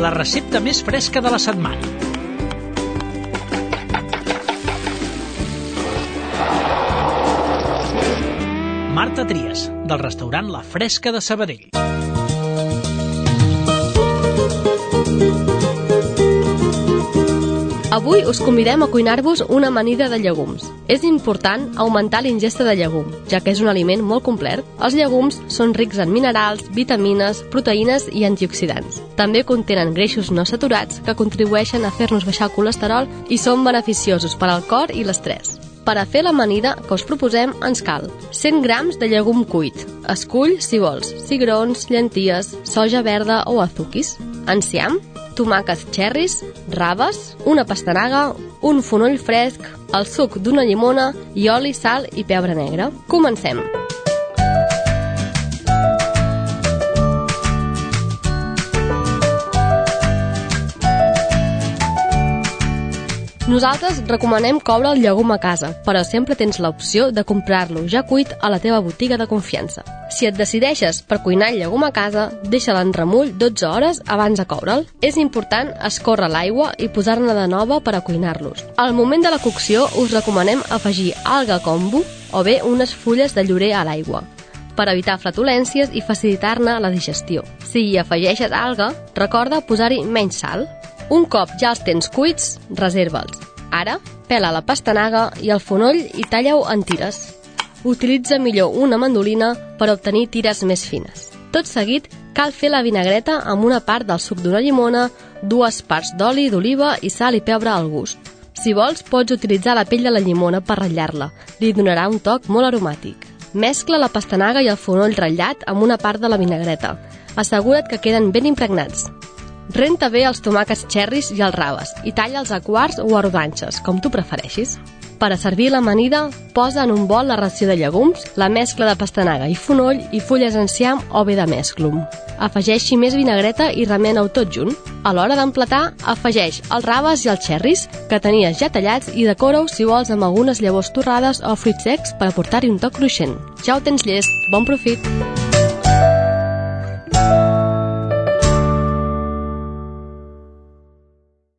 la recepta més fresca de la setmana. Marta Trias, del restaurant La Fresca de Sabadell. Avui us convidem a cuinar-vos una amanida de llegums. És important augmentar l'ingesta de llegum, ja que és un aliment molt complet. Els llegums són rics en minerals, vitamines, proteïnes i antioxidants. També contenen greixos no saturats que contribueixen a fer-nos baixar el colesterol i són beneficiosos per al cor i l'estrès. Per a fer l'amanida que us proposem ens cal 100 grams de llegum cuit. Escull, si vols, cigrons, llenties, soja verda o azuquis. Enciam, tomàquets cherries, raves, una pastanaga, un fonoll fresc, el suc d'una llimona i oli, sal i pebre negre. Comencem! Nosaltres recomanem coure el llegum a casa, però sempre tens l'opció de comprar-lo ja cuit a la teva botiga de confiança. Si et decideixes per cuinar el llegum a casa, deixa'l en remull 12 hores abans de coure'l. És important escórrer l'aigua i posar-ne de nova per a cuinar-los. Al moment de la cocció us recomanem afegir alga kombu o bé unes fulles de llorer a l'aigua, per evitar flatulències i facilitar-ne la digestió. Si hi afegeixes alga, recorda posar-hi menys sal. Un cop ja els tens cuits, reserva'ls. Ara, pela la pastanaga i el fonoll i talla-ho en tires. Utilitza millor una mandolina per obtenir tires més fines. Tot seguit, cal fer la vinagreta amb una part del suc d'una llimona, 2 parts d'oli d'oliva i sal i pebre al gust. Si vols, pots utilitzar la pell de la llimona per ratllar-la. Li donarà un toc molt aromàtic. Mescla la pastanaga i el fonoll ratllat amb una part de la vinagreta. Assegura't que queden ben impregnats. Renta bé els tomàquets cherries i els raves i talla'ls a quarts o a rodanxes, com tu prefereixis. Per a servir l'amanida, posa en un bol la ració de llegums, la mescla de pastanaga i fonoll i fulles d'enciam o bé de mesclum. Afegeixi més vinagreta i remena-ho tot junt. A l'hora d'emplatar, afegeix els raves i els cherries, que tenies ja tallats, i decora-ho si vols amb algunes llavors torrades o fruits secs per aportar-hi un toc cruixent. Ja ho tens llest, bon profit!